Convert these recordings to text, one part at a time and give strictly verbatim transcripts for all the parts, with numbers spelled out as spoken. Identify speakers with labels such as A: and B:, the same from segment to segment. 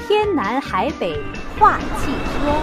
A: 天南海北话汽车。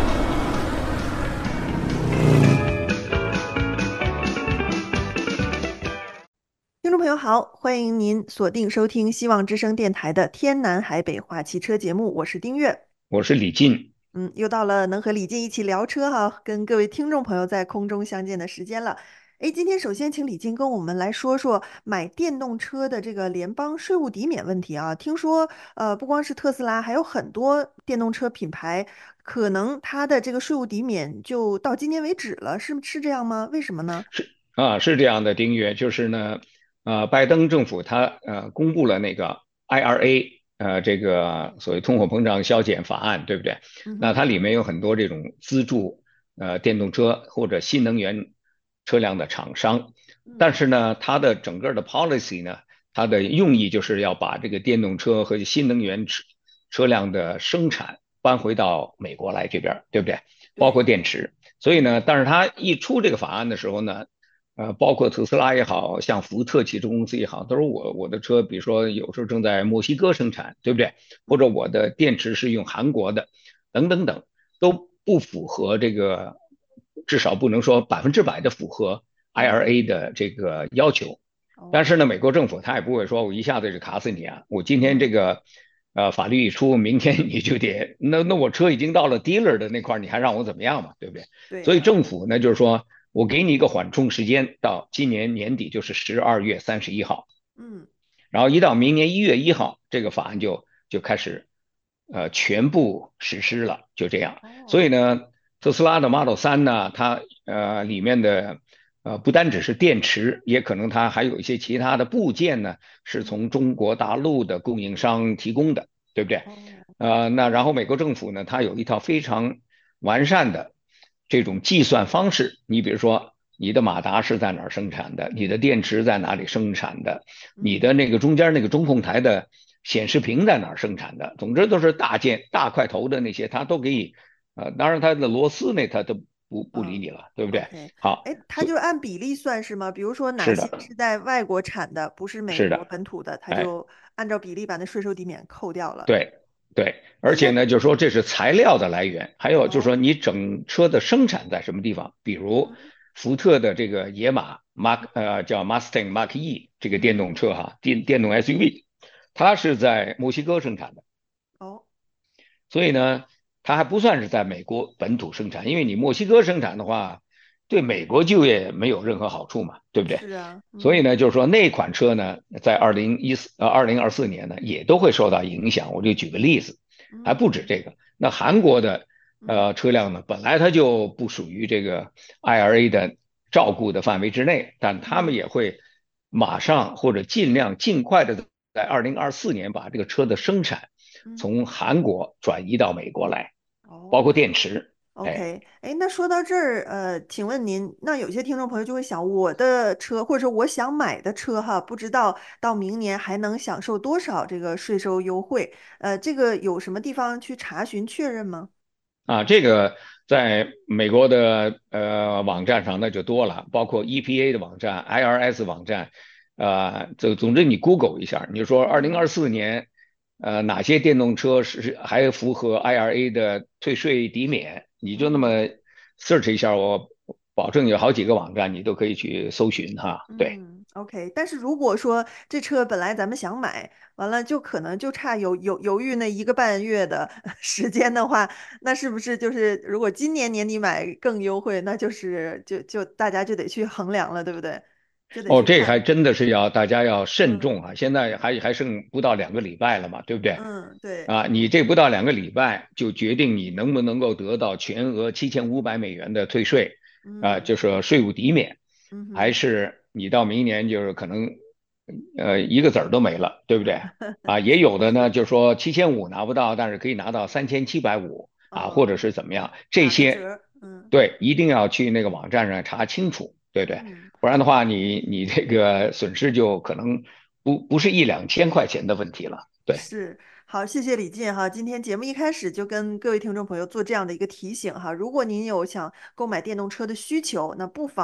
B: 听众朋友好，欢迎您锁定收听希望之声电台的天南海北话汽车节目，我是丁月。
C: 我是李进。
B: 嗯，又到了能和李静一起聊车哈，跟各位听众朋友在空中相见的时间了。哎，今天首先请李静跟我们来说说买电动车的这个联邦税务抵免问题啊。听说呃，不光是特斯拉，还有很多电动车品牌，可能它的这个税务抵免就到今年为止了，是是这样吗？为什么呢？
C: 是啊，是这样的，丁月，就是呢，呃，拜登政府他呃公布了那个 I R A，呃，这个所谓通货膨胀削减法案，对不对？
B: 嗯哼。
C: 那它里面有很多这种资助呃电动车或者新能源车辆的厂商，
B: 嗯。
C: 但是呢，它的整个的 policy 呢，它的用意就是要把这个电动车和新能源车车辆的生产搬回到美国来这边儿，对不对？包括
B: 对。
C: 电池。所以
B: 嗯。
C: 呢，但是他一出这个法案的时候呢，呃，包括特斯拉也好像福特汽车公司也好，都说我我的车，比如说有时候正在墨西哥生产，对不对？或者
B: 嗯。
C: 我的电池是用韩国的，等等等，都不符合这个，至少不能说百分之百的符合
B: 嗯。
C: I R A 的这个要求。但
B: 哦。
C: 是呢，美国政府他也不会说我一下子就卡死你啊，我今天这
B: 嗯。
C: 个呃法律一出，明天你就得那那我车已经到了 dealer 的那块儿，你还让我怎么样嘛，对不对？所以
B: 对呀。
C: 政府呢就是说我给你一个缓冲时间，到今年年底就是十二月三十一号，
B: 嗯。
C: 然后一到明年一月一号，这个法案就就开始呃全部实施了，就这样。所
B: 哦。
C: 以呢，特斯拉的 Model 三呢，它呃里面的呃不单只是电池，也可能它还有一些其他的部件呢，是
B: 嗯。
C: 从中国大陆的供应商提供的，对不对？
B: 哦。
C: 呃，那然后美国政府呢，它有一套非常完善的这种计算方式。你比如说，你的马达是在哪儿生产的，你的电池在哪里生产的，你
B: 嗯。
C: 的那个中间那个中控台的显示屏在哪儿生产的，总之都是大件大块头的那些，它都可以。呃，当然它的螺丝呢，它都不不理
B: 啊
C: 你了，对不对？
B: ，OK。
C: 好，
B: 哎，它
C: 所
B: 就是按比例算是吗？比如说哪
C: 是的，
B: 些是在外国产的，不是美国
C: 是的，
B: 本土的，它
C: 哎。
B: 就按照比例把那税收抵免扣掉了。
C: 对对，
B: 哎，那
C: 而且呢，就是说这是材料的来源，还有就是说
B: 哦。
C: 你整车的生产在什么地方，比如
B: 嗯
C: 福特的这个野马 Mark 呃叫 Mustang Mark E 这个电
B: 嗯。
C: 动车哈，电电动 S U V，它是在墨西哥生产的，
B: 哦。
C: 所以呢，它还不算是在美国本土生产，因为你墨西哥生产的话，对美国就业没有任何好处嘛，对不对？
B: 是啊。嗯
C: 所以呢，就是说那款车呢，在二零一四呃二零二四年呢，也都会受到影响。我就举个例子，还不止
B: 嗯
C: 这个。那韩国的
B: 嗯。
C: 呃车辆呢，本来它就不属于这个 I R A 的照顾的范围之内，但他们
B: 嗯
C: 也会马上或者尽量尽快的在二零二四年把这个车的生产
B: 嗯。
C: 从韩国转移到美国来，包括
B: 哦。
C: 电池。哎，
B: OK。哎，那说到这儿，呃，请问您，那有些听众朋友就会想，我的车或者说我想买的车哈，不知道到明年还能享受多少这个税收优惠？呃，这个有什么地方去查询确认吗？
C: 啊，这个在美国的呃网站上那就多了，包括 E P A 的网站、I R S 网站，呃，这总之你 Google 一下，你就说二零
B: 嗯。
C: 二四年，呃，哪些电动车是还符合 I R A 的退税抵免，你就那么
B: 嗯。
C: search 一下，我保证有好几个网站你都可以去搜寻哈。对。
B: 嗯，OK。但是如果说这车本来咱们想买，完了就可能就差犹犹犹豫那一个半月的时间的话，那是不是就是如果今年年底买更优惠，那就是就就大家就得去衡量了，对不对？就得
C: 哦，
B: 去看。
C: 这还真的是要大家要慎
B: 嗯
C: 重啊！现在还还剩不到两个礼拜了嘛，对不对？
B: 嗯。对。
C: 啊，你这不到两个礼拜就决定你能不能够得到全额七千五百美元的退税，啊，
B: 嗯
C: 就是税务抵免，还
B: 嗯哼。
C: 是你到明年就是可能，呃，一个子儿都没了，对不对？啊，也有的呢，
B: 是。
C: 就说七千五拿不到，但是可以拿到三千七百五啊，或者
B: 哦，
C: 是怎么样，这些，
B: 打个折儿。嗯
C: 对，一定要去那个网站上查清楚，对不对？
B: 嗯。
C: 不然的话你，你这个损失就可能不不是一两千块钱的问题了，对。
B: 是。好，谢谢李健哈。今天节目一开始就跟各位听众朋友做这样的一个提醒哈，如果您有想购买电动车的需求，那不妨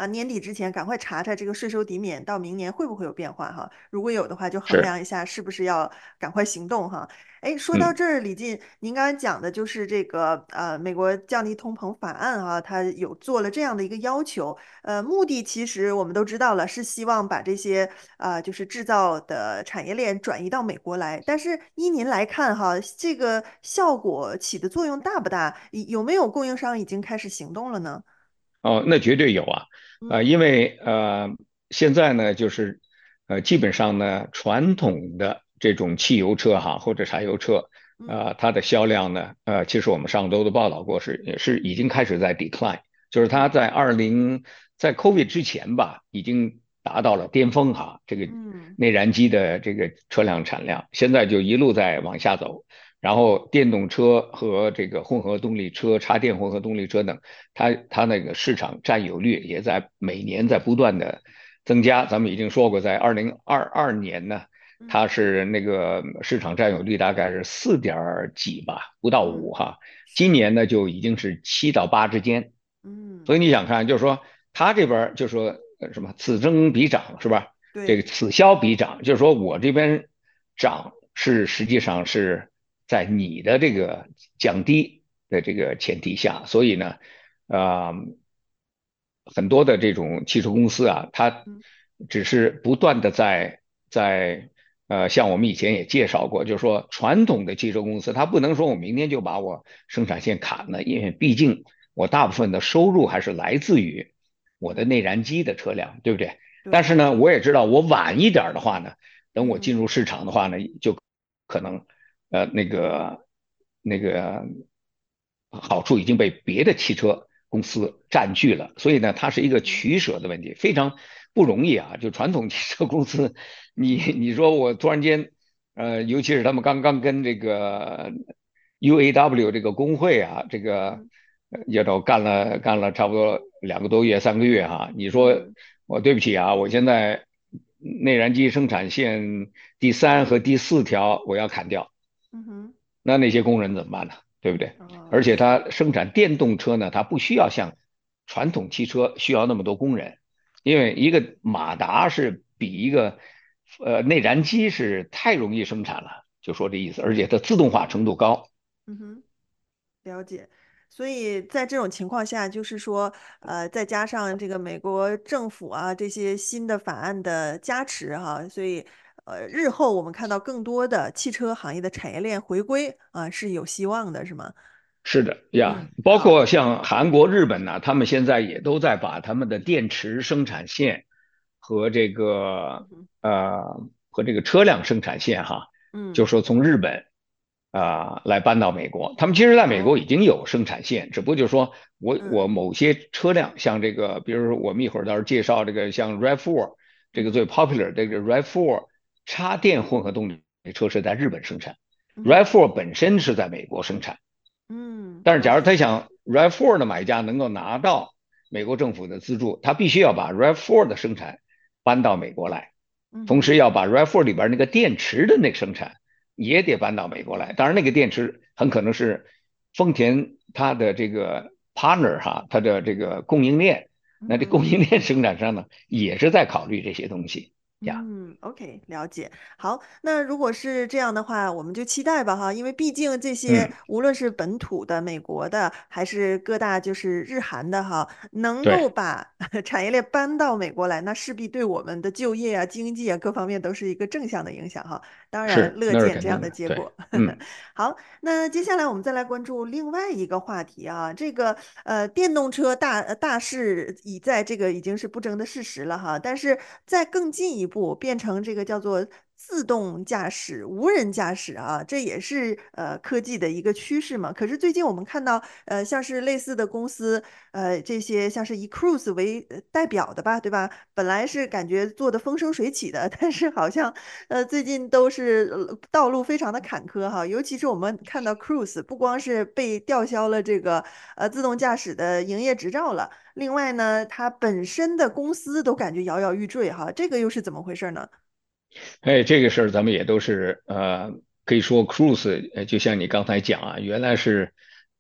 B: 啊，年底之前赶快查查这个税收抵免到明年会不会有变化哈。如果有的话，就衡
C: 是，
B: 量一下是不是要赶快行动哈。哎，说到
C: 嗯。
B: 这儿，李进，您刚才讲的就是这个呃，美国降低通膨法案啊，它有做了这样的一个要求，呃，目的其实我们都知道了，是希望把这些啊、呃就是制造的产业链转移到美国来。但是依您来看哈，这个效果起的作用大不大？有没有供应商已经开始行动了呢？
C: 哦，那绝对有啊，呃，
B: 嗯
C: 因为呃，现在呢，就是呃，基本上呢，传统的这种汽油车哈或者柴油车，
B: 嗯
C: 呃，它的销量呢，呃，其实我们上周都报道过是，也是已经开始在 decline，就是它
B: 嗯
C: 在二零在 COVID 之前吧，已经达到了巅峰哈，这个
B: 嗯
C: 内燃机的这个车辆产量，现在就一路在往下走。然后电动车和这个混合动力车、插电混合动力车等，它它那个市场占有率也在每年在不断的增加。咱们已经说过，在二零二二年呢，
B: 嗯
C: 它是那个市场占有率大概是四点几吧，不到
B: 嗯，
C: 五哈。今
B: 是，
C: 年呢就已经是七到八之间。
B: 嗯
C: 所以你想看，就是说它这边就说呃什么此增彼长是吧？这个
B: 对，
C: 此消彼长，就是说我这边涨是实际上是在你的这个降低的这个前提下，所以呢，呃，很多的这种汽车公司啊，它
B: 嗯
C: 只是不断的在在呃，像我们以前也介绍过，就是说传统的汽车公司，它不能说我明天就把我生产线砍了，因为毕竟我大部分的收入还是来自于我的
B: 嗯
C: 内燃机的车辆，对不对？但是
B: 对，
C: 呢，我也知道我晚一点的话呢，等我进
B: 嗯
C: 入市场的话呢，就可能呃那个那个好处已经被别的汽车公司占据了，所以呢，它是一个
B: 嗯
C: 取舍的问题，非常不容易啊。就传统汽车公司，你你说我突然间，呃，尤其是他们刚刚跟这个 U A W 这个工会啊，这个
B: 嗯
C: 呃也都干了干了差不多两个多月、三个月哈。你说
B: 嗯
C: 我对不起啊，我现在内燃机生产线第三和第四条我要砍掉。
B: 嗯哼，
C: 那那些工人怎么办呢？对不对？而
B: 哦，
C: 且
B: 是，
C: 它生产电动车呢，它不需要像传统汽车需要那么多工人，因为一个马达是比一个呃内燃机是太容易生产了，就说这意思，而且它自动化程度高。
B: 嗯哼。了解，所以在这种情况下，就是说，呃，再加上这个美国政府啊这些新的法案的加持哈、所以呃，日后我们看到更多的汽车行业的产业链回归啊，是有希望的，是吗？
C: 是的呀，
B: 嗯，
C: 包
B: 好，
C: 括像韩国、日本呢，他们现在也都在把他们的电池生产线和这个
B: 嗯哼
C: 呃和这个车辆生产线哈，就
B: 嗯，
C: 说从日本啊、来搬到美国。他们其实在美国
B: 哦，
C: 已经有生产线，只不过就是说我我
B: 嗯
C: 某些车辆，像这个，比如说我们一会儿到时候介绍这个像 RAV 四 这
B: 嗯哼
C: 个最 popular 这个 RAV 四插电混合动力车是在日本生产，RAV
B: 嗯哼
C: 四本身是在美国生产。
B: 嗯
C: 但是，假如他
B: ，OK，
C: 想 RAV 四 的买家能够拿到美国政府的资助，他必须要把 RAV 四 的生产搬到美国来，
B: 嗯哼
C: 同时要把 RAV 四 里边那个电池的那个生产也得搬到美国来。当然，那个电池很可能是丰田它的这个 partner 哈，它的这个供应链，那这
B: 嗯哼。
C: 供应链生产商呢也是在考虑这些东西呀。
B: 嗯，OK，了解。好，那如果是这样的话，我们就期待吧，哈，因为毕竟这些
C: 嗯，
B: 无论是本土的、美国的，还是各大就是日韩的，哈，能够
C: 对，
B: 把产业链搬到美国来，那势必对我们的就业啊、经济啊各方面都是一个正向的影响，哈。当然，
C: 是，那是
B: 乐见这样
C: 肯定的。对，
B: 的结果。
C: 嗯，
B: 好，那接下来我们再来关注另外一个话题啊，这个呃，电动车大呃大势已在这个已经是不争的事实了哈，但是再更进一步变成这个叫做自动驾驶、无人驾驶啊，这也是呃科技的一个趋势嘛。可是最近我们看到呃，像是类似的公司，呃，这些像是以 Cruise 为呃代表的吧，对吧？本来是感觉做的风生水起的，但是好像呃最近都是呃道路非常的坎坷哈。尤其是我们看到 Cruise 不光是被吊销了这个呃自动驾驶的营业执照了，另外呢，它本身的公司都感觉摇摇欲坠哈。这个又是怎么回事呢？
C: 哎，这个事儿咱们也都是呃，可以说 Cruise，呃，就像你刚才讲啊，原来是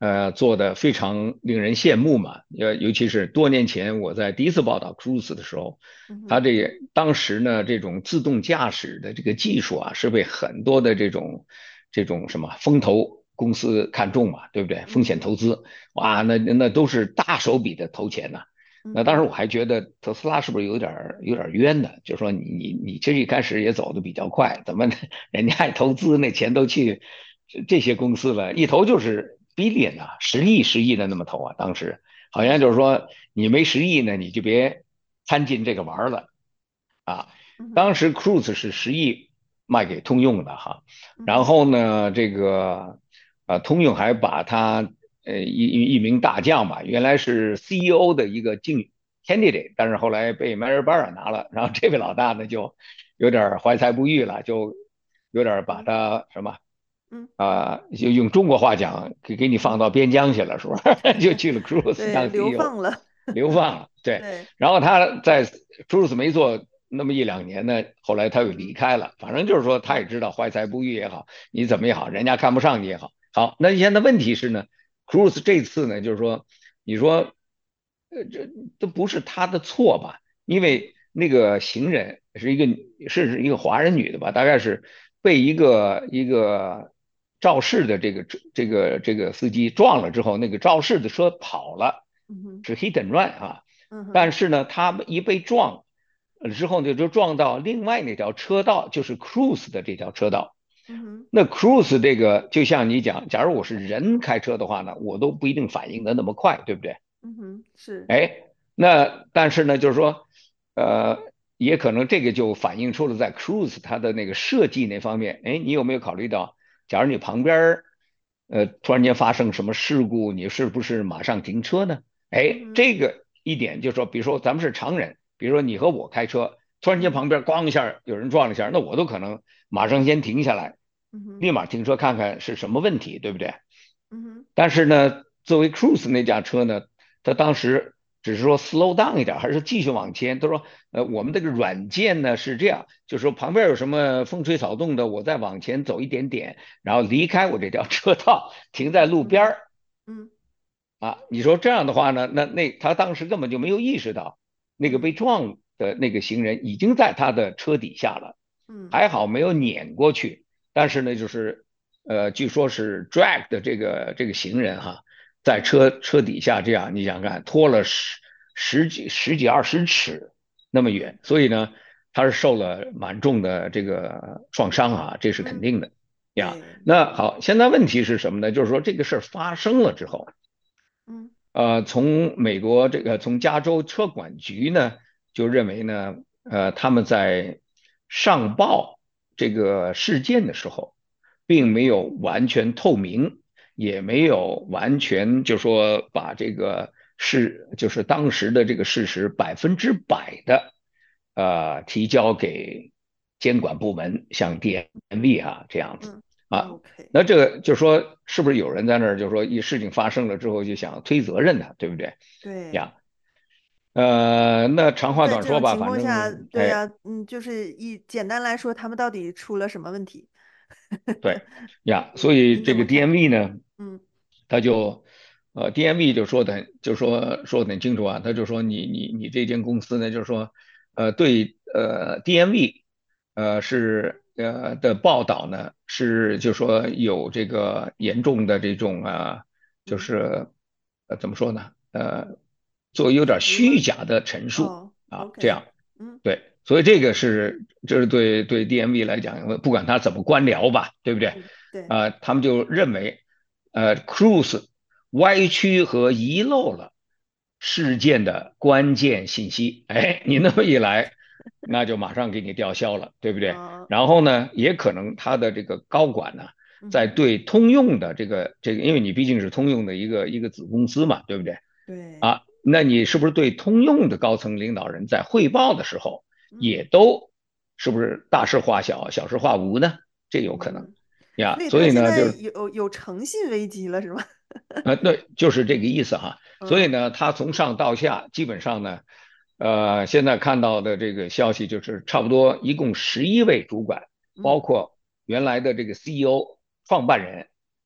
C: 呃做的非常令人羡慕嘛。呃，尤其是多年前我在第一次报道 Cruise 的时候，它
B: 嗯哼，
C: 这个当时呢这种自动驾驶的这个技术啊，是被很多的这种这种什么风投公司看中嘛，对不对？风险
B: 嗯哼，
C: 投资，哇，那那都是大手笔的投钱呐、那当时
B: 嗯哼，
C: 我还觉得特斯拉是不是有点儿有点儿冤呢？就说你你你这一开始也走的比较快，怎么人家还投资那钱都去这这些公司了，一投就是 billion 啊，十亿十亿的那么投啊，当时好像就是
B: 嗯哼，
C: 说你没十亿呢，你就别参进这个玩儿了啊。
B: 嗯哼，
C: 当时 Cruise 是十亿卖给通用的哈，然
B: 嗯哼，
C: 后呢，这个呃通用还把他呃一一一名大将吧，原来是 C E O 的一个竞 candidate，但是后来被迈尔巴尔拿了，然后这位老大呢就有点怀才不遇了，就有点把
B: 嗯
C: 他什么。
B: 嗯
C: 啊、就用中国话讲，给给你放
B: 嗯，
C: 到边疆去了，是不是？就去了 Cruise
B: 对，
C: 当
B: 流
C: C E O，
B: 放了，
C: 流放了。对，
B: 对，
C: 然后他在 Cruise 没做那么一两年呢，后来他又离
B: 嗯
C: 开了。反正就是说，他也
B: 嗯
C: 知道怀才不遇也好，你怎么也好，人家看不上你也好。好，那现在问题是呢，Cruise 这次呢，就是说，你说，呃，这都不是他的错吧？因
B: 嗯
C: 为那个行人是一个是是一个华人女的吧，大概是被一个一个肇事的这个这个这个司机撞了之后，那个肇事的车跑了，
B: 嗯哼，
C: 是 hit and run 啊。
B: 嗯哼，
C: 但是呢，他一被撞了之后呢，就撞到另外那条车道，就是 Cruise 的这条车道。
B: 嗯哼，
C: 那 Cruise 这个就像你讲，假如我是人开车的话呢，我都不一定反应的那么快，对不对？
B: 嗯哼，是，
C: 哎，那但是呢，就是说，呃，也可能这个就反映出了在 Cruise 它的那个设计那方面，哎，你有没有考虑到，假如你旁边儿，呃，突然间发生什么事故，你是不是马上停车呢？哎，
B: 嗯哼，
C: 这个一点就是说，比如说咱们是常人，比如说你和我开车，突然间
B: 嗯
C: 旁边咣一下有人撞了一下，那我都可能马上先停下来，
B: 嗯哼，
C: 立马停车看看是什么问题，对不对？
B: 嗯哼，
C: 但是呢，作为 Cruise 那架车呢，他当时只是说 slow down 一点，还是继续往前。他说，呃，我们这个软件呢是这样，就是说旁边有什么风吹草动的，我再往前走一点点，然后离开我这条车道，停在路
B: 嗯哼，
C: 边儿
B: 嗯
C: 啊。你说这样的话呢，那那他当时根本就没有意识到，那个被
B: 嗯
C: 撞的那个行人已经在他的车底下了，
B: 嗯
C: 还好没有碾过去。但是呢，就是呃，据说是 drag 的这个这个行人哈，在
B: 嗯哼，
C: 车车底下这样，你想看拖了十十几十几二十尺那么
B: 嗯
C: 远，所以呢，他是受了蛮重的这个创伤啊，这是肯
B: 嗯，
C: 定的呀。
B: 对，
C: 那好，现在问题是什么呢？就是说这个事儿发生了之后，
B: 嗯
C: 呃，从美国这个从加州车管局呢就认为呢，呃，他们在上报这个事件的时候，并没有完全透明，也没有完全就说把这个事就是当时的这个事实百分之百的呃提交给监管部门，像 D M V 啊这样子
B: 嗯
C: 啊。
B: ，OK，
C: 那这个就说是不是有人在那儿就说一事情发生了之后就想推责任呢，对不对
B: 对。
C: 呀？呃，那长
B: 就是在这种
C: 话短说吧，反
B: 情况下，
C: 正哎，
B: 对呀，嗯，就是以简单来说，他们到底出了什么问题？
C: 对呀，所以这个
B: 您怎么看？
C: D M V 呢，
B: 嗯
C: 他就呃 D M V 就说的就说说的很清楚啊，他就说你你你这间公司呢，就是说呃对呃 D M V 呃是呃的报道呢是就说有这个严重的这种啊，就
B: 嗯，
C: 是呃怎么说呢呃做有点
B: 质疑吗？
C: 虚假的陈述
B: 哦
C: 啊，这
B: ，OK，
C: 样。
B: 嗯
C: 对，所以这个是，这是对对 D M V 来讲，不管他怎么官僚吧，对不对？
B: 嗯，对，
C: 啊、他们就认为，呃，Cruise 歪曲和遗漏了事件的关键信息。哎，你那么一来，那就马上给你吊销了，对不对？
B: 啊
C: 然后呢，也可能他的这个高管呢，在
B: 嗯哼，
C: 对通用的这个这个，因为你毕竟是通用的一个一个子公司嘛，对不对？
B: 对，
C: 啊，那你是不是对通用的高层领导人在汇报的时候，
B: 嗯
C: 也都是不是大事化小，小事化无呢？这有可能
B: 嗯，所
C: 呀。
B: 以他现
C: 所以呢，就是
B: 在有有诚信危机了，是吗？
C: 呃，对，就是这个意思哈。所以
B: 嗯
C: 呢，他从上到下基本上呢，呃，现在看到的这个消息就是差不多一共十一位主管，包
B: 嗯
C: 括原来的这个 C E O 创办人，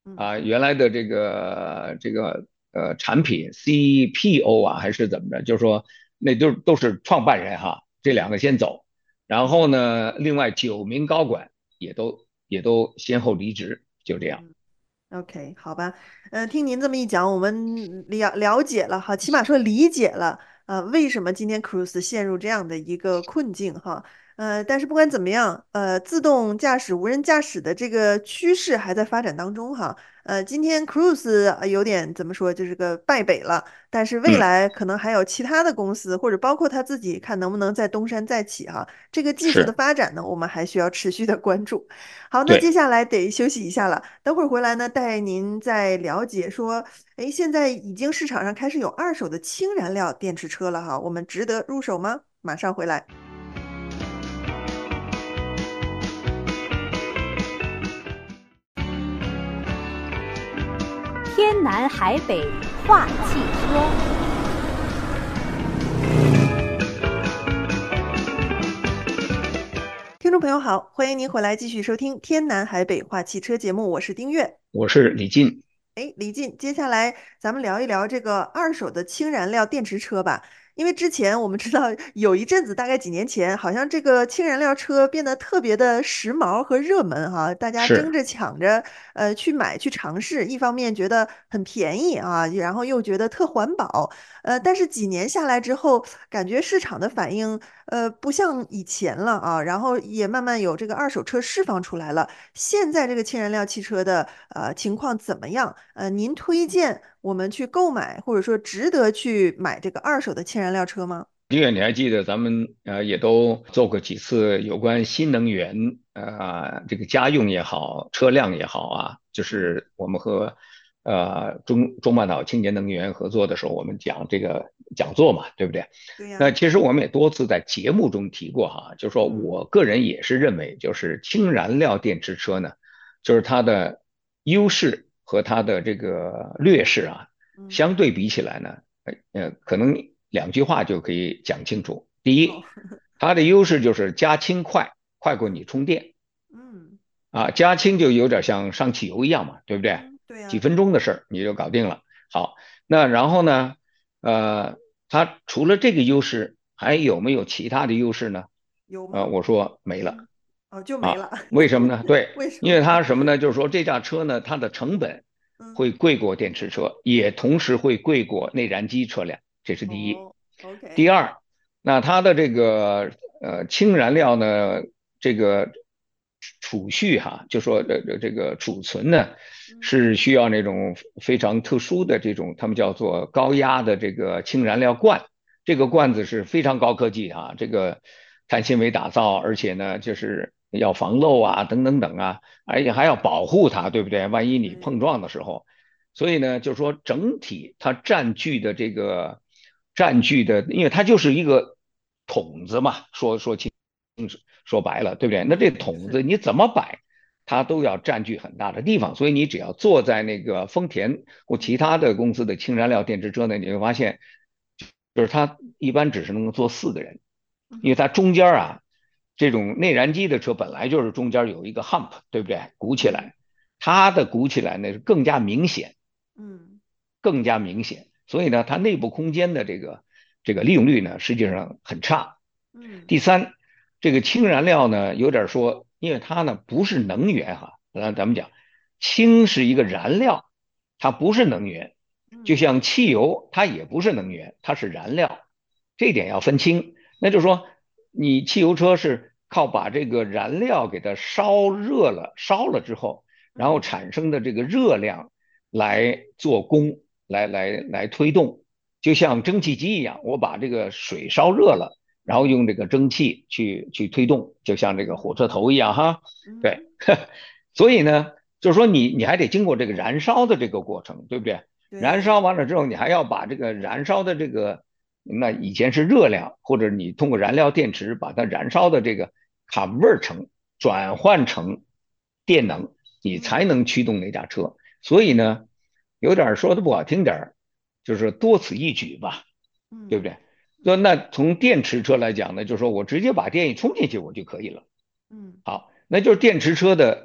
B: 嗯
C: 啊，原来的这个这个呃产品 C P O 啊，还是怎么着，就是说那都都是创办人哈，这两个先走，然后
B: 嗯
C: 呢，另外九名高管也都也都先后离职，就这样。
B: 嗯。OK，好吧，嗯、听您这么一讲，我们了了解了哈，起码说理解了，呃，为什么今天 Cruise 陷入这样的一个困境哈，呃，但是不管怎么样，呃，自动驾驶、无人驾驶的这个趋势还在发展当中哈，呃，今天 Cruise 呃有点怎么说，就是个败北了，但是未
C: 嗯，
B: 来可能还有其他的公司，或者包括他自己，看能不能再东山再起哈，这个技术的
C: 是
B: 发展呢，我们还需要持续的关注。好，那接
C: 对。
B: 下来得休息一下了。等会儿回来呢，带您再了解说，哎，现在已经市场上开始有二手的氢燃料电池车了哈，我们值得入手吗？马上回来。
A: 天南海北话汽车。
B: 听众朋友好，欢迎您回来继续收听《天南海北话汽车》节目，我是丁月。
C: 我是李进。
B: 哎，李进，接下来咱们聊一聊这个二手的氢燃料电池车吧。因为之前我们知道有一阵子，大概几年前，好像这个氢燃料车变得特别的时髦和热门哈，大家争
C: 是。
B: 着抢着呃去买去尝试。一方面觉得很便宜啊，然后又觉得特环保，呃，但是几年下来之后，感觉市场的反应呃不像以前了啊，然后也慢慢有这个二手车释放出来了。现在这个氢燃料汽车的呃情况怎么样？呃，您推荐我们去购买，或者说值得去买这个二手的氢燃料车吗？
C: 丁远，你还记得咱们呃也都做过几次有关新能源呃这个家用也好，车辆也好啊，就
B: 嗯，
C: 是我们和呃中中半岛清洁能源合作的时候，我们讲这个讲座嘛，对不对？
B: 对呀，
C: 那其实我们也多次在节目中提过哈，就是说
B: 嗯
C: 我个人也是认为，就是氢燃料电池车呢，就是它的优势和它的这个劣势啊，
B: 嗯，
C: 相对比起来呢。呃，可能两句话就可以讲清楚。第
B: 好，
C: 一，它的优势就是加氢快，快过你充电
B: 嗯
C: 啊，加氢就有点像上汽油一样嘛，对不对？
B: 嗯，对呀，
C: 几分钟的事儿你就搞定了。好，那然后呢，呃，它除了这个优势，还有没有其他的优势呢？呃，
B: 有吗？
C: 我说没了
B: 嗯，哦，就没
C: 啊，
B: 了，
C: 为什么呢？对，
B: 为什么？
C: 因为它什么呢？就是说这架车呢，它的成本
B: 嗯，
C: 会贵过电池车，也同时会贵过内燃机车辆，这是第一。
B: 哦，OK，
C: 第二，那它的这个呃氢燃料呢，这个储蓄哈，就说这这这个储存呢，
B: 嗯
C: 是需要那种非常特殊的这种，他们叫做高压的这个氢燃料罐。这个罐子是非常高科技啊，这个碳纤维打造，而且呢就是要防漏啊，等等等啊，而且还要保护它，对不对？万一你碰
B: 对，
C: 撞的时候，所以呢，就是说整体它占据的这个占据的，因为它就是一个桶子嘛，说说清说白了，对不对？那这
B: 嗯，
C: 桶子
B: 是，
C: 你怎么摆？它都要占据很大的地方，所以你只要坐在那个丰田或其
B: 嗯
C: 他的公司的氢燃料电池车呢，你会发现，就是它一般只是能够坐四个人，因为
B: 嗯
C: 它中间啊，这种内燃机的车本来就是中间有一个 hump，对不对？鼓起
B: 对，
C: 来，它的鼓起来呢是更加明显，
B: 嗯
C: 更加明显，所以呢，它内部空间的这个这个利用率呢，实际上很差。
B: 嗯
C: 第三，这个氢燃料呢，有点说，因为它呢不是能源哈，咱咱们讲，氢是一个燃料，它不是能源，就
B: 嗯
C: 像汽油，它也不是能源，它是燃料，这点要分清。那就是说，你汽油车是靠把这个燃料给它烧热了，烧了之后，然后
B: 嗯
C: 产生的这个热量来做功，来来来推动，就像蒸汽机一样，我把这个水烧热了。然后
B: 嗯
C: 用这个蒸汽去去推动，就像这个火
B: 嗯
C: 车头一样哈。对，
B: 嗯，
C: 所以呢，就是说你你还得经过这个燃烧的这个过程，对不对？燃烧
B: 对，
C: 完了之后，你还要把这个燃烧的这个，那以前是热量，或者你通过燃料电池把它燃烧的这个 convert 成转换成电能，你才
B: 嗯
C: 能驱动那架车。所以呢，有点说的不好听点儿，就是多此一举吧，对不
B: 嗯
C: 对？说
B: 嗯
C: 那从电池车来讲呢，就是说我直接把电一充进去我就可以了。
B: 嗯
C: 好，那就是电池车的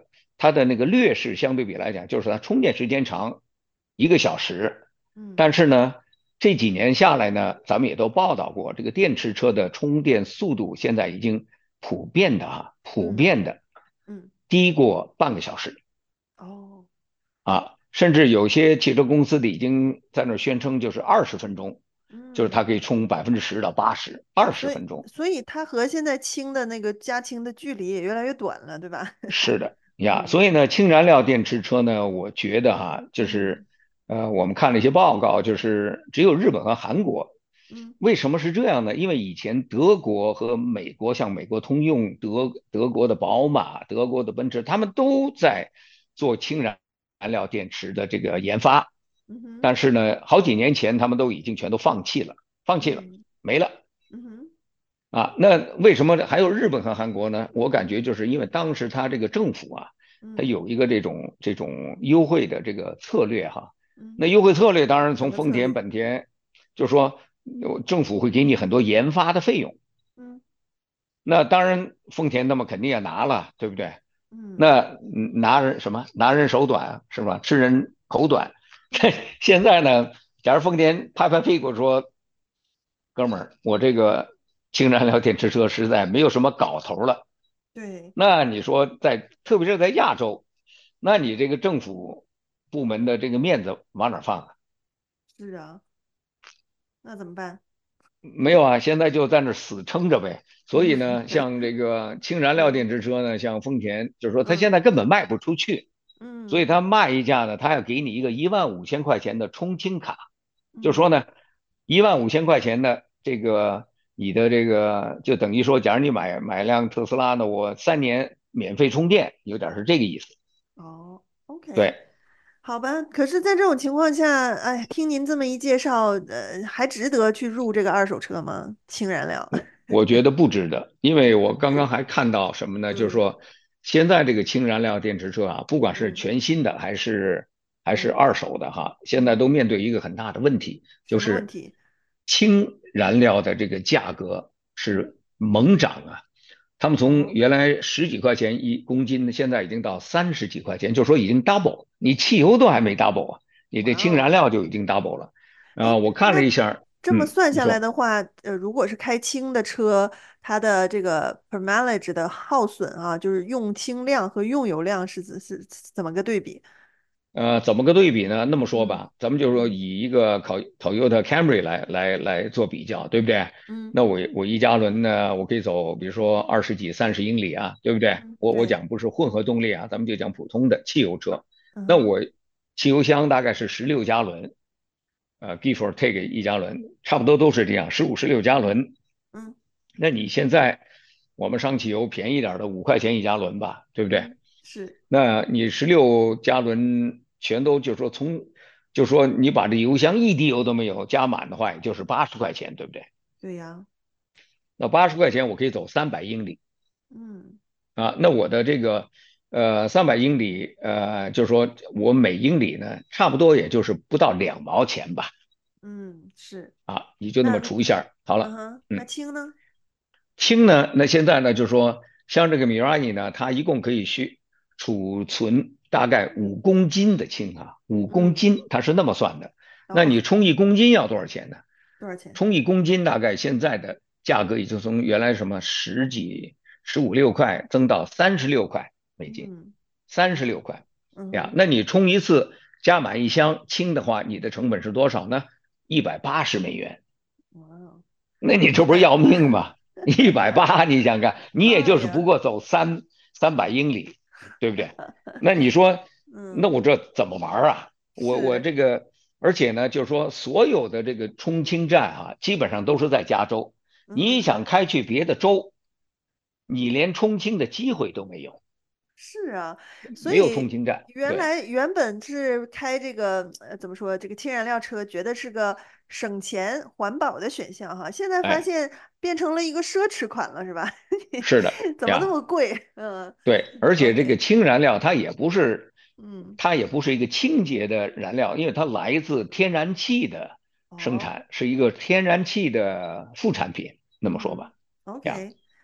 C: 它的那个劣势相对比来讲，就是它充电时间长，一个小时。
B: 嗯
C: 但是呢，这几年下来呢，咱们也都报道过，这个电池车的充电速度现在已经普遍的啊，普
B: 嗯
C: 遍的
B: 嗯，
C: 低过半个小时
B: 哦，
C: 啊，甚至有些汽车公司的已经在那儿宣称就是二十分钟，就是
B: 嗯，
C: 它可以充百分之十到八十，二十
B: 所以
C: 分钟。
B: 所以它和现在氢的那个加氢的距离也越来越短了，对吧？
C: 是的呀，
B: 嗯
C: 所以呢，氢燃料电池车呢，我觉得哈，就是
B: 嗯
C: 呃，我们看了一些报告，就是只有日本和韩国。
B: 嗯
C: 为什么是这样呢？因为以前德国和美国，像美国通用、德德国的宝马、德国的奔驰，他们都在做氢燃料电池的这个研发。
B: 嗯哼
C: 但是呢，好几年前他们都已经全都放弃了，放弃了，
B: 嗯
C: 没了。
B: 嗯哼
C: 啊，那为什么还有日本和韩国呢？我感觉就是因为当时他这个政府啊，他
B: 嗯
C: 有一个这种这种优惠的这个策略哈。那
B: 嗯，
C: 优惠策略当然
B: 什
C: 从丰田、
B: 么策略？
C: 本田，就说有政府会给你很多研发的费用。
B: 嗯
C: 那当然丰田他们肯定也拿了，对不对？
B: 嗯
C: 那嗯拿人什么拿人手短是吧？吃人口短。
B: 嗯
C: 现在呢，假如丰田拍拍屁股说哥们儿，我这个氢燃料电池车实在没有什么搞头了。
B: 对，
C: 那你说在，特别是在亚洲，那你这个政府部门的这个面子往哪儿放啊？
B: 是啊，那怎么办？
C: 没有啊，现在就在那儿死撑着呗。所以呢，像这个氢燃料
B: 嗯
C: 电池车呢，像丰田，就是说它现
B: 嗯
C: 在根本卖不出去，所以
B: 嗯
C: 它卖一价呢，它要给你一个一万五千块钱的充氢卡。就说
B: 嗯
C: 呢，一万五千块钱的这个你的这个，就等于说，假如你买买辆特斯拉呢，我三年免费充电，有点是这个意思。
B: 哦，OK。
C: 对，
B: 好吧，可是，在这种情况下，哎，听您这么一介绍，呃，还值得去入这个二手车吗？氢燃料？
C: 我觉得不值得，因为我刚刚还看到什么呢？就是
B: 嗯
C: 说，现在这个氢燃料电池车啊，不管是
B: 嗯
C: 全新的还是还是
B: 嗯
C: 二手的哈，现在都
B: 嗯，
C: 面对一个很大的问题，就是
B: 什么问题？
C: 氢燃料的这个价格
B: 嗯，
C: 是猛涨啊。他们从
B: 哦，
C: 原来十几块钱一公斤，现在已经到三十几块钱，就说已经 double，你汽油都还没 double 啊，你这氢燃
B: 哇哦，
C: 料就已经 double 了。啊、
B: 哎，
C: 我看了
B: 那
C: 一下。嗯，
B: 这么算下来
C: 你说。
B: 的话，呃，如果是开氢的车，它的这个 per mileage 的耗损啊，就是用氢量和用油量是怎是怎么个对比？
C: 呃，怎么个对比呢？那么说
B: 嗯
C: 吧，咱们就说
B: 嗯
C: 以一个考 Toyota Camry 来来来做比较，对不对？
B: 嗯
C: 那我我一加仑呢，我可以走，比如说二十几、三十英里啊，对不对？
B: 嗯，
C: 我我
B: 对，
C: 讲不是混合动力啊，咱们就讲普通的汽油车。
B: 嗯哼
C: 那我汽油箱大概是十六加仑，呃，give or take 一加仑，差不多都是这样，十五、十六加仑。
B: 嗯
C: 那你现在我们上汽油便宜点儿的五块钱一加仑吧，对不对？
B: 嗯，是，
C: 那你十六加仑全都就说从，就说你把这油箱一滴油都没有加满的话，也就是八十块钱，对不对？
B: 对呀，
C: 那八十块钱我可以走三百英里
B: 嗯
C: 啊。那我的这个呃三百英里，呃，就是说我每英里呢，差不多也就是不到两毛钱吧。
B: 嗯是。
C: 啊，你就那么
B: 那
C: 除一下，好了。
B: 嗯哼，那
C: 嗯。
B: 氢呢？
C: 氢呢，那现在呢，就是说，像这个 Mirani 呢，它一共可以需储存大概五公斤的氢啊，五公
B: 嗯，
C: 斤，它是那么算的。那
B: 哦，
C: 你充一公斤要多少钱呢？
B: 多少钱？
C: 充一公斤大概现在的价格也就从原来什么十几、十五六块增到三十六块美金，
B: 嗯
C: 三十六块呀。
B: 嗯哼，
C: 那你充一次加满一箱氢的话，你的成本是多少呢？一百八十美元。
B: 哇哦，
C: 那你这
B: 一百，
C: 不是要命吗？一百八，你想看，你也就是不
B: 哎呀，
C: 过走三三百英里，对不对？那你说，那
B: 嗯，
C: 我这怎么玩啊？我我
B: 是，
C: 这个，而且呢，就是说所有的这个充氢站啊，基本上都是在加州。你
B: 嗯哼，
C: 想开去别的州，你连充氢的机会都没有，
B: 是啊，所
C: 没有充
B: 以
C: 氢站。对，
B: 原来原本是开这个呃怎么说这个氢燃料车，觉得是个省钱环保的选项哈，现在发
C: 哎，
B: 现变成了一个奢侈款了，是吧？
C: 是的
B: 怎么那
C: 呀。
B: 么贵？嗯
C: 对，而且这个
B: ，OK，
C: 氢燃料它也不是，
B: 嗯，
C: 它也不是一个清洁的燃料，因为它来自天然气的生
B: 哦，
C: 产，是一个天然气的副产品，那
B: 嗯哼
C: 么说吧，呀，
B: ，OK。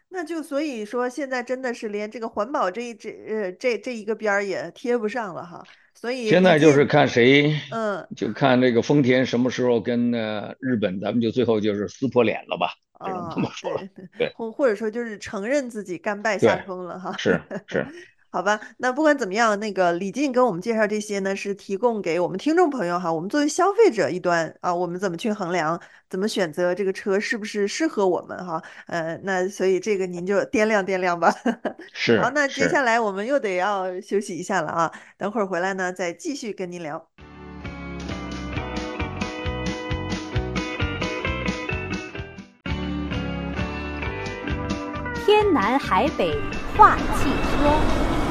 B: 那就所以说，现在真的是连这个环保这一这呃这这一个边儿也贴不上了哈。所以
C: 现在就是
B: 李进，
C: 看谁，
B: 嗯，
C: 就看这个丰田什么时候跟呃日本，咱们就最后就是撕破脸了吧，只能这么
B: 啊，
C: 说了。
B: 对对，
C: 对
B: 或或者说就是承认自己甘拜下
C: 对，
B: 风了哈。
C: 是是
B: 好吧，那不管怎么样，那个李静跟我们介绍这些呢，是提供给我们听众朋友哈，我们作为消费者一端啊，我们怎么去衡量，怎么选择这个车是不是适合我们哈？呃，那所以这个您就掂量掂量吧。好，那接下
C: 是是。
B: 来我们又得要休息一下了啊，等会儿回来呢，再继续跟您聊。
A: 天南海北话汽车。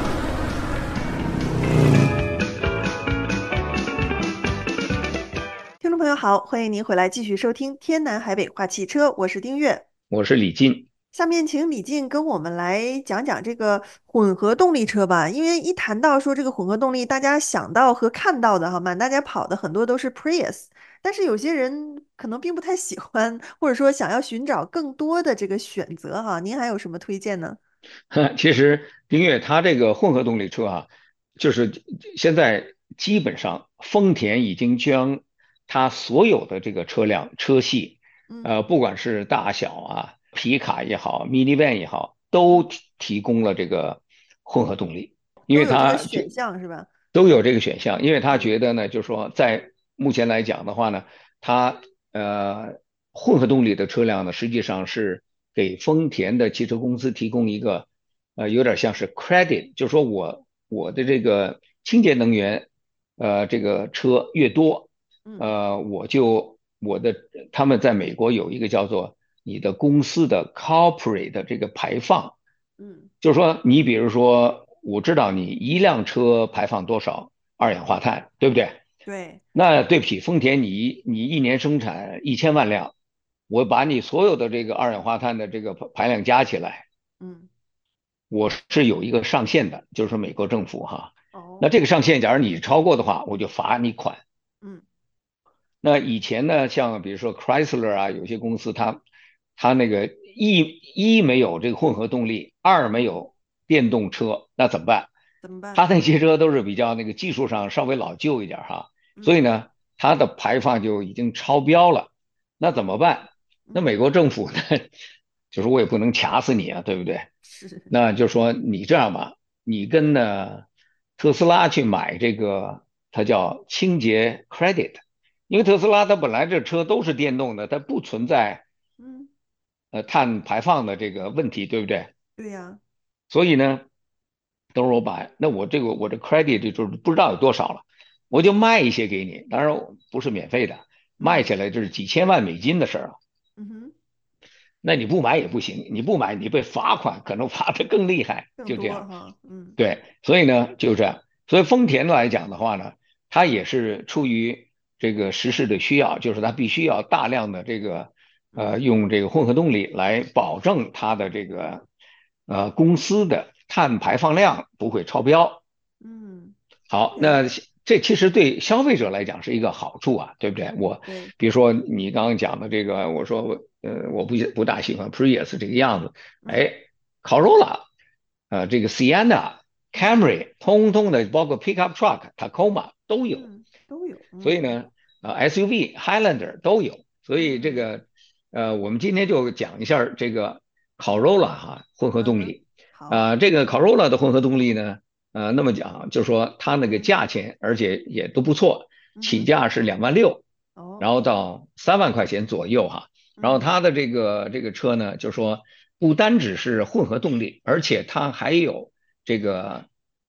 B: 听众朋友好，欢迎您回来继续收听《天南海北话汽车》，我是丁月。
C: 我是李进。
B: 下面请李静跟我们来讲讲这个混合动力车吧，因为一谈到说这个混合动力，大家想到和看到的哈，满大街跑的很多都是 Prius，但是有些人可能并不太喜欢，或者说想要寻找更多的这个选择哈，您还有什么推荐呢？
C: 其实丁月它这个混合动力车啊，就是现在基本上丰田已经将它所有的这个车辆车系，
B: 嗯
C: 呃，不管是大小啊，皮卡也好，minivan 也好，都
B: 嗯，
C: 提提供了这个混合动力，因为
B: 都有这个
C: 它就
B: 选项是吧？
C: 都有这个选项，因为他
B: 嗯
C: 觉得呢，就是说在目前来讲的话呢，它呃混合动力的车辆呢，实际上是给丰田的汽车公司提供一个呃有点像是 credit，就是说我我的这个清洁能源呃这个车越多，
B: 嗯
C: 呃我就我的他们在美国有一个叫做你的公司的 corporate 的这个排放。
B: 嗯
C: 就是说，你比如说，我知道你一辆车排放多少二氧化碳，对不对？
B: 对，
C: 那对不起，丰田你你一年生产一千万辆，我把你所有的这个二氧化碳的这个排排量加起来，
B: 嗯
C: 我是有一个上限的，就是说美国政府哈。那
B: 哦
C: 这个上限，假如你超过的话，我就罚你款。
B: 嗯
C: 那以前呢，像比如说 Chrysler 啊，有些公司它它那个一一没有这个混合动力，二没有电动车，那怎么办？
B: 怎么办？
C: 它那些车都是比较那个技术上稍微老旧一点哈，所以
B: 嗯
C: 呢，它的排放就已经超标了。那怎么办？那
B: 嗯
C: 美国政府呢，就是我也不能卡死你啊，对不对？
B: 是
C: 那就说你这样吧，你跟呢特斯拉去买这个，它叫清洁 credit。因为特斯拉它本来这车都是电动的，它不存在
B: 嗯
C: 呃碳排放的这个问题，对不对？
B: 对呀
C: 所以呢，等会儿我把那我这个我这 credit 就是不知道有多少了，我就卖一些给你，当然不是免费的，卖
B: 嗯
C: 起来就是几千万美金的事儿啊。
B: 嗯哼
C: 那你不买也不行，你不买你被罚款，可能罚的更厉害，
B: 更
C: 就这样。
B: 多哈嗯
C: 对，所以呢就这样。所以丰田来讲的话呢，它也是出于这个时事的需要，就是它必须要大量的这个呃
B: 嗯
C: 用这个混合动力来保证它的这个呃公司的碳排放量不会超标。
B: 嗯
C: 好，
B: 对
C: 那这其实对消费者来讲是一个好处啊，对不对？我
B: 对
C: 比如说你刚刚讲的这个，我说我呃我不不大喜欢 Prius 这个样子，
B: 嗯
C: 哎，Corolla，呃这个 Sienna、
B: 嗯
C: Camry，通通的包括 pickup truck、Tacoma 都有，
B: 嗯都有嗯
C: 所以呢，呃 S U V、Highlander 都有，所以这
B: 嗯
C: 个呃我们今天就讲一下这个 Corolla 哈混合
B: 嗯哼
C: 动力。
B: 好
C: 啊、这个 Corolla 的混合动力呢，呃，那么讲就是说它那个
B: 嗯
C: 价钱，而且也都不错，
B: 嗯哼
C: 起价是两万六，
B: 哦
C: 然后到三万块钱左右哈。然后
B: 嗯
C: 它的这个这个车呢，就是说不单只是混合动力，而且它还有这个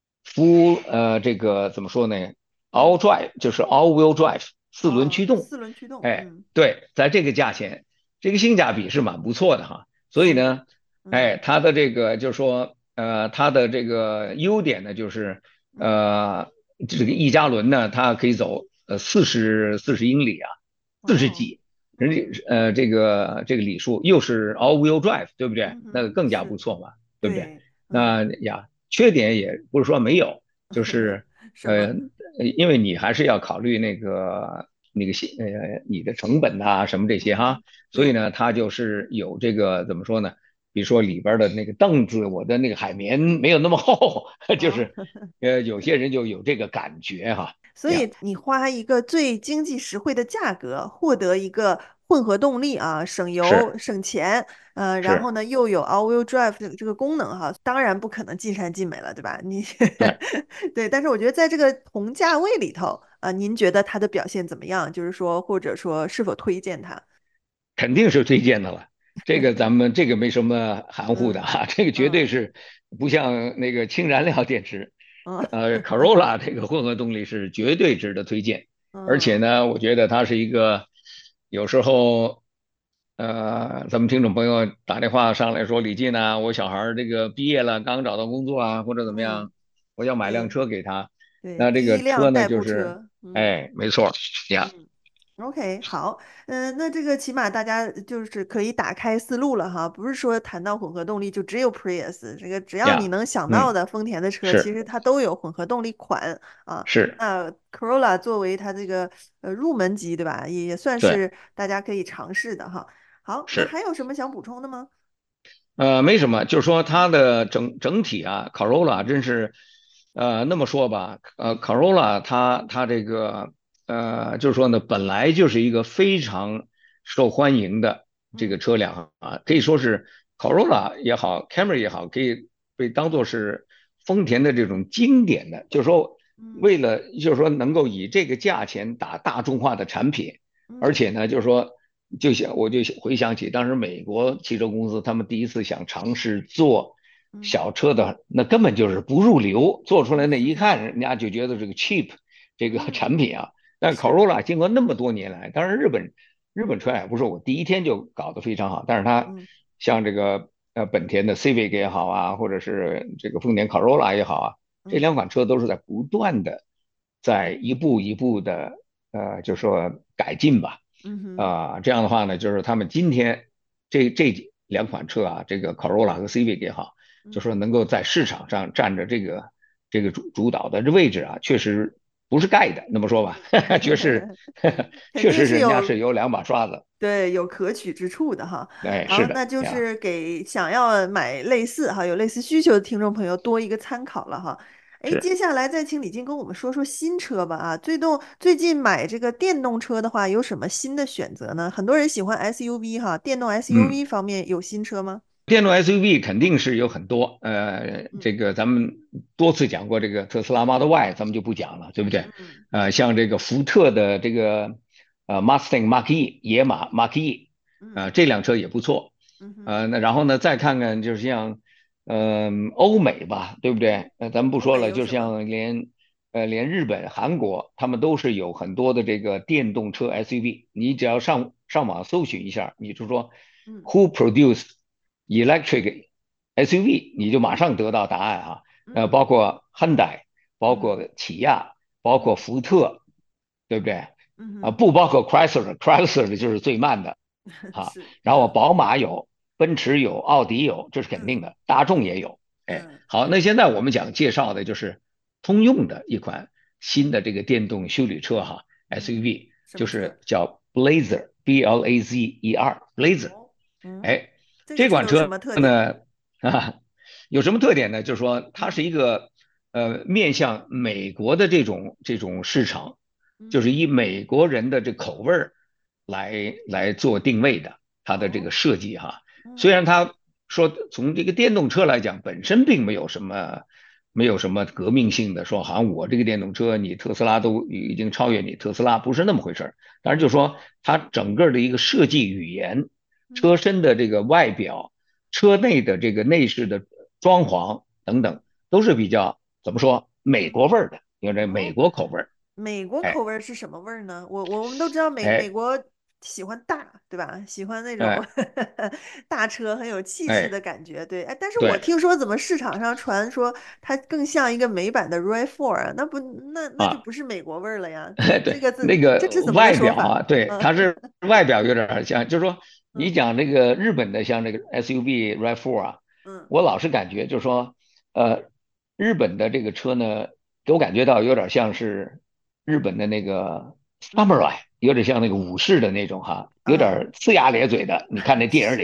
C: full 呃这个怎么说呢？all
B: 嗯
C: drive 就是 all wheel drive 四轮驱动。
B: 哦四轮驱动
C: 哎，
B: 嗯
C: 对，在这个价钱，这个性价比是蛮不错的哈。所以
B: 是
C: 呢，
B: 嗯
C: 哎，它的这个就是说，呃，它的这个优点呢，就是
B: 嗯
C: 呃，这个一加仑呢，它可以走呃四十四十英里啊，四十
B: 哦
C: 几，人
B: 嗯
C: 家呃这个这个里数又是 all wheel drive，对不对？
B: 嗯哼
C: 那个更加不
B: 是
C: 错嘛，对不对？
B: 对嗯
C: 那呀，缺点也不是说没有，就是
B: 什么
C: 呃，呃因为你还是要考虑那个那个些呃你的成本呐、什么这些哈，
B: 嗯对
C: 所以呢，它就是有这个怎么说呢？ 比如说里边的那个凳子，我的那个海绵没有那么厚，就
B: 哦，
C: 是呃有些人就有这个感觉哈。
B: 所
C: 这样
B: 以你花一个最经济实惠的价格获得一个混合动力啊，省油
C: 是
B: 省钱，呃，然后
C: 是，
B: 呢又有 all-wheel drive 这个这个功能哈，当然不可能尽善尽美了，对吧？你
C: 对。
B: 对，但是我觉得在这个同价位里头啊，您觉得它的表现怎么样？就是说，或者说是否推荐它？
C: 肯定是推荐的了。这个咱们这个没什么含糊的
B: 嗯
C: 哈，这个绝对
B: 嗯
C: 是不像那个氢燃料电池，
B: 嗯
C: 呃，Corolla 这个混合动力是绝对值得推荐。而且
B: 嗯
C: 呢，我觉得它是一个有时候，呃，咱们听众朋友打电话上来说，李进呐，我小孩儿这个毕业了，刚找到工作啊，或者怎么
B: 嗯，
C: 样，我要买辆
B: 对
C: 车给他。
B: 对，
C: 那这
B: 第一
C: 个车呢，
B: 辆代
C: 就是
B: 步车，嗯。
C: 哎，没错呀，
B: 嗯。OK，好，嗯、那这个起码大家就是可以打开思路了哈，不是说谈到混合动力就只有 Prius，这个只要你
C: 呀，
B: 能想到
C: 嗯，
B: 的丰田的车，其
C: 是
B: 实它都有混合动力款啊。
C: 是，
B: 那 Corolla 作为它这个呃入门级，对吧，也算
C: 对
B: 是大家可以尝试的哈。好，那
C: 是。
B: 还有什么想补充的吗？
C: 呃，没什么，就是说它
B: 嗯
C: 的整整体啊，Corolla
B: 嗯
C: 真是，呃，那么说吧，呃，Corolla 它它这个呃，就是说呢，本来就是一个非常受欢迎的这个
B: 嗯
C: 车辆啊，可以说是 Corolla 也好，Camry 也好，可以被当做是丰田的这种经典的，就是说
B: 嗯
C: 为了就是说能够以这个价钱打大众化的产品。而
B: 嗯
C: 且呢，就是说，就想我就回想起当时美国汽车公司他们第一次想尝试做
B: 嗯
C: 小车的，那根本就是不入流，做出来那一
B: 嗯
C: 看，人家就觉得这个 cheap 这个
B: 嗯，
C: 产品啊。但
B: 是，
C: Corolla 经过那么多年来，当然日本日本车也不是我第一天就搞得非常好，但是它
B: 嗯
C: 像这个呃本田的 Civic 也好啊，或者是这个丰田 Corolla 也好啊，这
B: 嗯
C: 两款车都是在不断的在一步一步的呃，就说改进吧。
B: 嗯哼
C: 啊、这样的话呢，就是他们今天这这两款车啊，这个 Corolla 和 Civic 也好，就
B: 嗯
C: 说能够在市场上占着这个这个主主导的位置啊，确实不是盖的。那么说吧，确实
B: 肯
C: 确实
B: 定是有
C: 人家是有两把刷子。
B: 对，有可取之处的哈。
C: 哎，
B: 好，
C: 是的
B: 那就
C: 呀，
B: 是给想要买类似哈，有类似需求的听众朋友多一个参考了哈。哎，
C: 是，
B: 接下来再请李静跟我们说说新车吧啊。最动最近买这个电动车的话，有什么新的选择呢？很多人喜欢 S U V 哈，电动
C: 嗯。
B: S U V 方面有新车吗？
C: 电动 S U V 肯定是有很多，呃，
B: 嗯
C: 这个咱们多次讲过这个特斯拉 Model Y，咱们就不讲了，对不对？
B: 嗯
C: 呃，像这个福特的这个呃 Mustang Mach E 野马 Mach E，呃，
B: 嗯
C: 这辆车也不错。
B: 嗯哼
C: 呃，那然后呢，再看看就是像嗯、欧美吧，对不
B: 嗯，
C: 对？呃，咱们不
B: 欧
C: 说了，就
B: 美有什么？
C: 像连呃连日本、韩国，他们都是有很多的这个电动车 S U V，你只要上上网搜寻一下，你就说
B: 嗯
C: Who produced electric S U V，你就马
B: 嗯
C: 上得到答案哈。呃，
B: 嗯
C: 包括 Hyundai，包
B: 嗯
C: 括起亚，包括
B: 嗯
C: 福特，对不对？啊，
B: 嗯哼，
C: 不包括 Chrysler，Chrysler 就是最慢的啊。
B: 是，嗯
C: 然后宝马有，奔驰有，奥迪有，这是肯定
B: 嗯
C: 的，大众
B: 对，
C: 也有。哎，
B: 嗯
C: 好，那现在我们讲介绍的就是通用的一款新的这个电动休旅车哈
B: 嗯，
C: ，S U V，就
B: 什么车？
C: 是叫 Blazer，B L A Z E R，Blazer。
B: 哦，嗯，
C: 哎，
B: 这个
C: 这款车
B: 车有什么特点呢？
C: 呢，啊，有什么特点呢？就是说它
B: 嗯
C: 是一个呃面向美国的这种这种市场，就
B: 嗯，
C: 是以美国人的这口味儿来来做定位的，它的这
B: 哦，
C: 个设计哈。虽
B: 嗯
C: 然它说从这个电动车来讲，本身并没有什么没有什么革命性的，说好像我这个电动车你特斯拉都已经超越你特斯拉，不是那么回事儿。但是就说它整个的一个设计语言。车
B: 嗯，
C: 身的这个外表、车内的这个内饰的装潢等等，都是比较怎么说美国味儿的，有点美
B: 哦，
C: 国口味儿。
B: 美国口
C: 哎
B: 味儿是什么味儿呢？我我我们都知道美美
C: 哎
B: 国喜欢大，对吧？喜欢那种
C: 哎
B: 大车，很有气势
C: 哎，
B: 的感觉。对，哎，但是我
C: 对
B: 听说怎么市场上传说它更像一个美版的 R A V 四啊？那不那那就
C: 啊，
B: 不是美国味儿了呀？这这
C: 对
B: 个字
C: 那个
B: 这是怎么个说法？
C: 外表啊，对，
B: 嗯
C: 它是外表有点像，就是说你
B: 嗯
C: 讲这个日本的像这个 S U V R A V 四啊，
B: 嗯
C: 我老是感觉就是说，呃，日本的这个车呢，给我感觉到有点像是日本的那个
B: 嗯
C: Samurai，有点像那个武士的那种哈，有
B: 啊，
C: 点呲牙咧嘴的。你看那电影里边，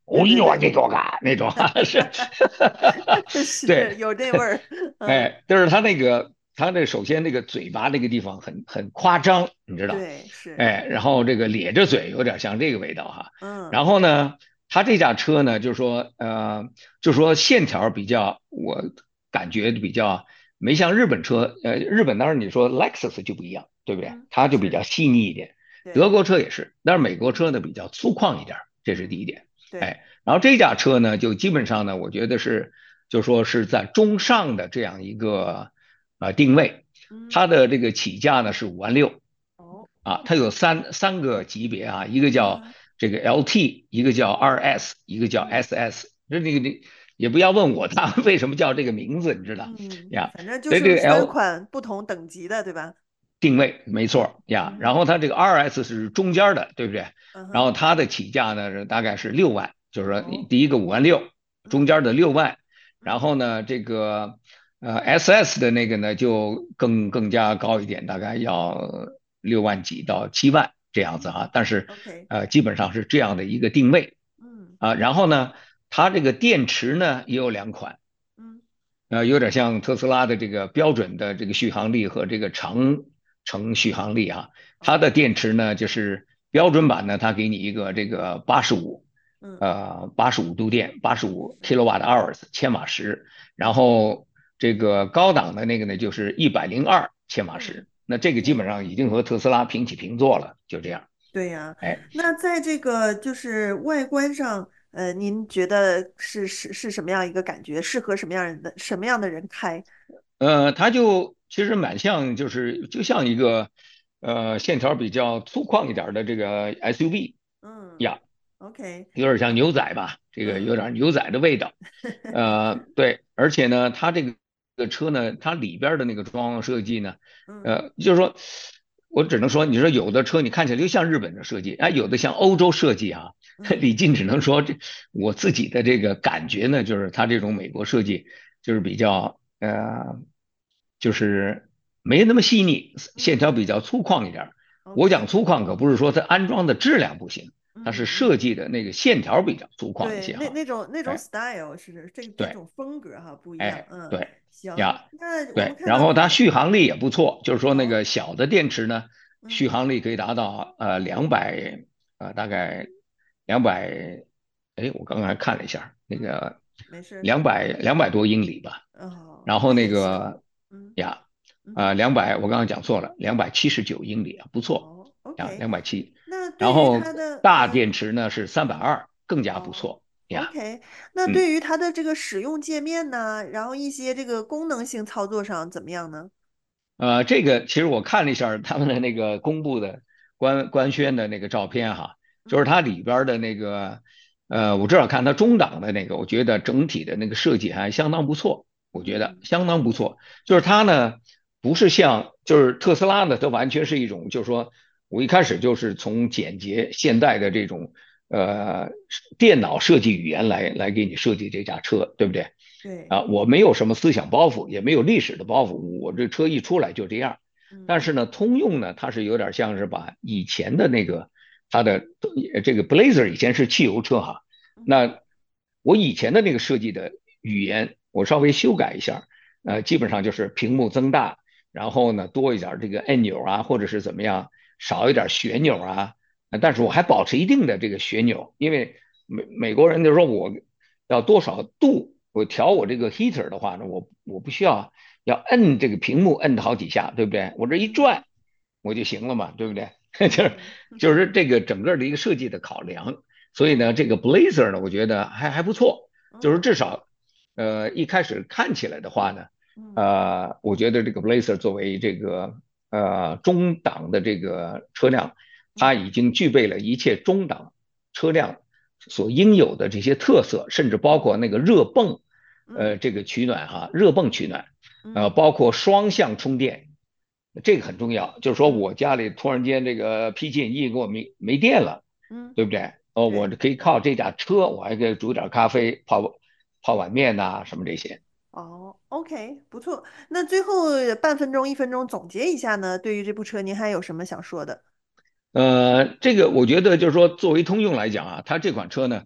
C: 哦哟，
B: 对对对，
C: 这个嘎那种啊，是，对，
B: 是有这味儿，嗯，
C: 哎，就是他那个他那首先那个嘴巴那个地方很很夸张，你知道，
B: 对，是，
C: 哎，然后这个咧着嘴有点像这个味道哈。
B: 嗯
C: 然后呢，他这架车呢，就是说呃，就是说线条比较，我感觉比较没像日本车，呃，日本当然你说 Lexus 就不一样，对不对？
B: 嗯，
C: 它就比
B: 是，
C: 较细腻一点。德
B: 对，
C: 国车也是，但是美国
B: 嗯
C: 车呢比较粗犷一点，这是第一
B: 嗯，
C: 点。
B: 对，
C: 哎，然后这架车呢，就基本上呢，我觉得是，就说是在中上的这样一个呃定位，
B: 嗯，
C: 它的这个起价呢是五万六
B: 哦，
C: 啊，它有三三个级别啊，一个叫
B: 嗯
C: 这个 L T，一个叫 R S，一个叫
B: 嗯
C: S S。这那个那也不要问我它为什么叫这个名字，你知道
B: 嗯，
C: 呀？
B: 反正就
C: 所以这个
B: 是分
C: L
B: 款不同等级的，对吧？
C: 定位没
B: 嗯
C: 错呀，然后
B: 嗯
C: 它这个 R S 是中间的，对不对？然后
B: 嗯哼，
C: 它的起价呢是大概是六万，就是说
B: 哦，
C: 第一个五万六，中
B: 嗯
C: 间的六万，然
B: 嗯
C: 后呢这个呃 S S 的那个呢就更更加高一点，大概要六万几到七万这样子
B: 嗯
C: 啊，但是
B: ，OK，
C: 呃基本上是这样的一个定位
B: 嗯
C: 啊，然后呢它这个电池呢也有两款。
B: 嗯
C: 呃，有点像特斯拉的这个标准的这个续航力和这个长程续航力啊。它的
B: 哦，
C: 电池呢，就是标准版呢，它给你一个这个八十五，
B: 嗯
C: 呃，八十五度电，八十五
B: 是，
C: kilowatt hours 千瓦时，然
B: 嗯
C: 后这个高档的那个呢，就是一百零二千瓦
B: 嗯，
C: 时。那这个基本
B: 对。
C: 上已经和特斯拉平起平坐了，就这样。
B: 对呀，
C: 哎，
B: 那在这个就是外观上，呃，您觉得是是是什么样一个感觉？适合什么样人的什么样的人开？
C: 呃，它就其实蛮像，就是就像一个呃线条比较粗犷一点的这个 S U V
B: 嗯
C: 呀，
B: ，OK，
C: 有点像牛仔吧，这个有
B: 嗯，
C: 点牛仔的味道。呃，
B: 是，
C: 对，而且呢，它这个这个车呢，它里边的那个装潢设计呢，
B: 嗯
C: 呃，就是说，我只能说，你说有的车你看起来就像日本的设计，哎，有的像欧洲设计啊。
B: 嗯
C: 李静只能说这我自己的这个感觉呢，就是它这种美国设计就是比较呃，就是没那么细腻，线
B: 嗯
C: 条比较粗犷一点。我讲
B: ，OK，
C: 粗犷可不是说它安装的质量不行，它是
B: 嗯嗯，
C: 设计的那个线条比较粗犷一
B: 对，
C: 些哈。
B: 那那种那种
C: 哎，
B: style 是这这
C: 对，
B: 种风格哈不一样，
C: 哎，
B: 嗯，
C: 对
B: 行，
C: 呀，
B: 那我们
C: 对，然后它
B: 看到它，
C: 续航力也不错，就是说那
B: 哦，
C: 个小的电池呢，续
B: 嗯
C: 航力可以达到呃两百呃大概两百，哎，我刚刚还看了一下那
B: 嗯，
C: 个
B: 没事，
C: 两百两百多英里吧。
B: 哦，
C: 然后那
B: 那也行，
C: 个
B: 嗯
C: 呀，呃，
B: 嗯哼。
C: 两百，我刚刚讲错了，两百七十九英里啊，不错
B: 哦
C: 呀，
B: ，OK，
C: 两百七。
B: 那对于
C: 然后
B: 它的
C: 大
B: 嗯
C: 电池呢是三百
B: 嗯
C: 二，更加不
B: 哦
C: 错呀。
B: ，OK，那
C: 嗯，
B: 对于它的这个使用界面呢，然后一些这个功能性操作上怎么样呢？
C: 呃，这个其实我看了一下儿他们的那个公布的官官宣的那个照片哈，就是
B: 嗯
C: 它里边儿的那个，呃，我至少看它中档的那个，我觉得整体的那个设计还相当不错，我觉得
B: 嗯
C: 相当不
B: ，OK，
C: 错。就是它呢，不是像就是特斯拉呢，它完全是一种，就是说我一开始就是从简洁现代的这种呃电脑设计语言来来给你设计这架车，对不对？
B: 对，
C: 啊，我没有什么思想包袱，也没有历史的包袱，我这车一出来就这样。但
B: 嗯
C: 是呢，通用呢，它是有点像是把以前的那个它的呃这个 Blazer 以前是汽油车哈，
B: 嗯哼
C: 那我以前的那个设计的语言，我稍微修改一下，呃，基本上就是屏幕增大，然后呢多一点这个按钮啊，或者是怎么样，少一点旋钮啊，呃但是我还保持一定的这个旋钮，因为美美国人就说我要多少度，我调我这
B: 嗯
C: 个 heater 的话呢，我我不需要要摁这个屏幕摁好几下，对不对？我这一
B: 嗯哼
C: 转我就行了嘛，对不对？就是
B: 嗯
C: 就是这个整个的一个设计的考量，所以呢，
B: 哦
C: 这个 Blazer 呢，我觉得还还不错，就是
B: 嗯
C: 至少呃一开始看起来的话呢，
B: 嗯
C: 呃，我觉得这个 Blazer 作为这个呃中档的这个车辆，它
B: 嗯
C: 已经具备了一切中档车辆所应有的这些特色，甚至包括
B: 嗯
C: 那个热泵，
B: 嗯
C: 呃，这个取暖哈，热泵取暖，呃，
B: 嗯
C: 包括双向充电，这个很重要。就是说
B: 嗯
C: 我家里突然间这个 P G 一给我没没电了，
B: 嗯，
C: 对不对？哦，我
B: 对。
C: 可以靠这架车，我还可以煮点咖啡，泡泡碗面呐、什么这些。
B: 哦，OK，不错。那最后半分钟、一分钟总结一下呢？对于这部车，您还有什么想说的？
C: 呃，这个我觉得就是说，作为通用来讲啊，它这款车呢，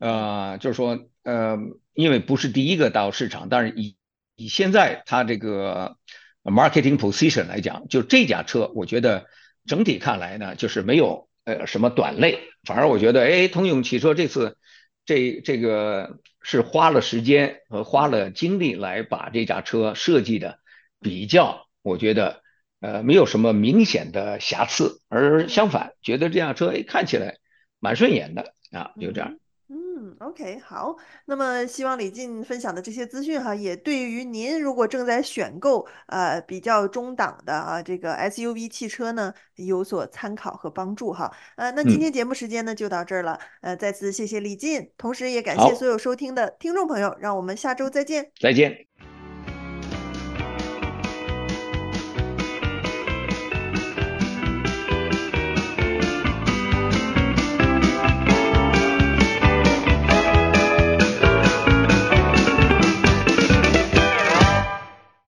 C: 呃，就是说，呃，因为不是第一个到市场，但是以以现在它这个 marketing position 来讲，就这家车，我觉得整体看来呢，就是没有呃什么短肋，反而我觉得，哎，通用汽车这次这这个是花了时间和花了精力来把这架车设计的比较，我觉得呃没有什么明显的瑕疵，而相反，觉得这辆车哎看起来蛮顺眼的啊，就这样。
B: 嗯哼，嗯，OK，好。那么希望李进分享的这些资讯哈，也对于您如果正在选购呃比较中档的啊这个 S U V 汽车呢有所参考和帮助哈。呃，那今
C: 嗯，
B: 天节目时间呢就到这儿了，呃，再次谢谢李进，同时也感谢所
C: 好，
B: 有收听的听众朋友，让我们下周再见。
C: 再见。